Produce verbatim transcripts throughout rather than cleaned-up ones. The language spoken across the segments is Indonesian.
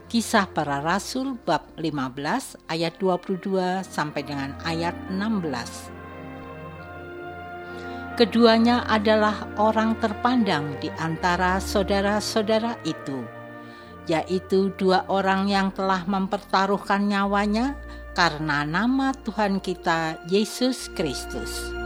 Kisah Para Rasul bab lima belas ayat dua puluh dua sampai dengan ayat enam belas. Keduanya adalah orang terpandang di antara saudara-saudara itu, yaitu dua orang yang telah mempertaruhkan nyawanya karena nama Tuhan kita Yesus Kristus.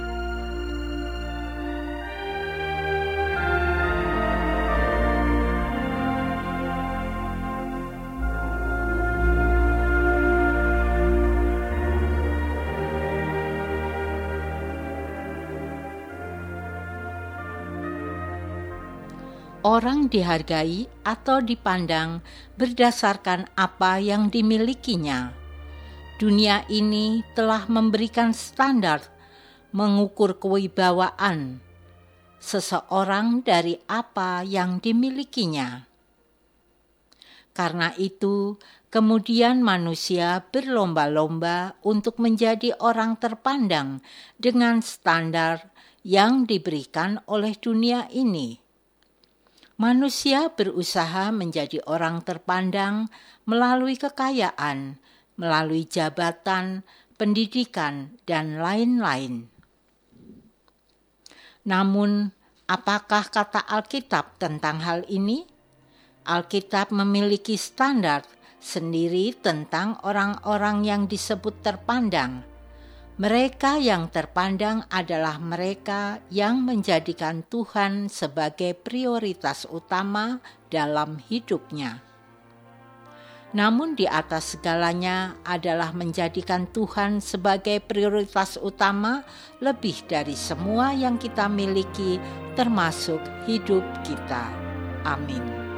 Orang dihargai atau dipandang berdasarkan apa yang dimilikinya. Dunia ini telah memberikan standar mengukur kewibawaan seseorang dari apa yang dimilikinya. Karena itu, kemudian manusia berlomba-lomba untuk menjadi orang terpandang dengan standar yang diberikan oleh dunia ini. Manusia berusaha menjadi orang terpandang melalui kekayaan, melalui jabatan, pendidikan, dan lain-lain. Namun, apakah kata Alkitab tentang hal ini? Alkitab memiliki standar sendiri tentang orang-orang yang disebut terpandang. Mereka yang terpandang adalah mereka yang menjadikan Tuhan sebagai prioritas utama dalam hidupnya. Namun di atas segalanya adalah menjadikan Tuhan sebagai prioritas utama lebih dari semua yang kita miliki, termasuk hidup kita. Amin.